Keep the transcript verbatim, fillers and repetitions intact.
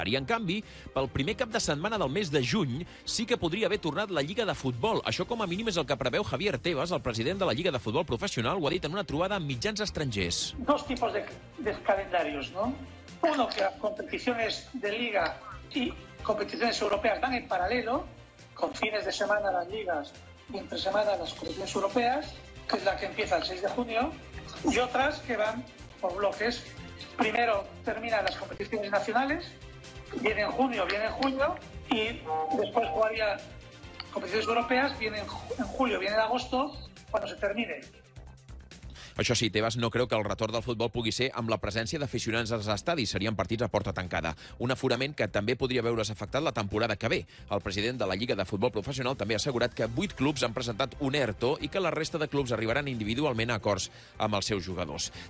I, en canvi, pel primer cap de setmana del mes de juny sí que podria haver tornat la Lliga de Futbol. Això, com a mínim, és el que preveu Javier Tebas, el president de la Lliga de Futbol Professional, ho ha dit en una trobada amb mitjans estrangers. Dos tipos de, de calendarios, ¿no? Uno, que las competiciones de Liga y competiciones europeas van en paralelo, con fines de semana las ligas y entre semana las competiciones europeas, que es la que empieza el seis de junio, y otras que van por bloques. Primero terminan las competiciones nacionales, viene en junio, viene en julio, y después jugaría competiciones europeas, viene en julio, viene en agosto, cuando se termine. Això sí, Tebas no creu que el retorn del futbol pugui ser amb la presència d'aficionats als estadis. Serien partits a porta tancada. Un aforament que també podria veure's afectat la temporada que ve. El president de la Lliga de Futbol Professional també ha assegurat que vuit clubs han presentat un ERTO i que la resta de clubs arribaran individualment a acords amb els seus jugadors.